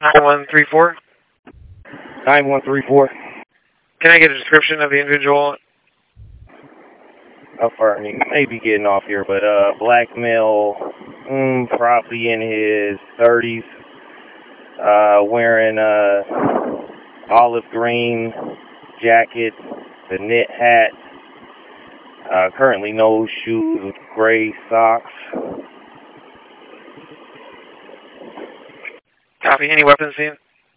9134. 9134. Can I get a description of the individual? Pardon me, may be getting off here, but black male, probably in his 30s, wearing olive green jacket, the knit hat, currently no shoes, gray socks. Copy. Any weapons seen?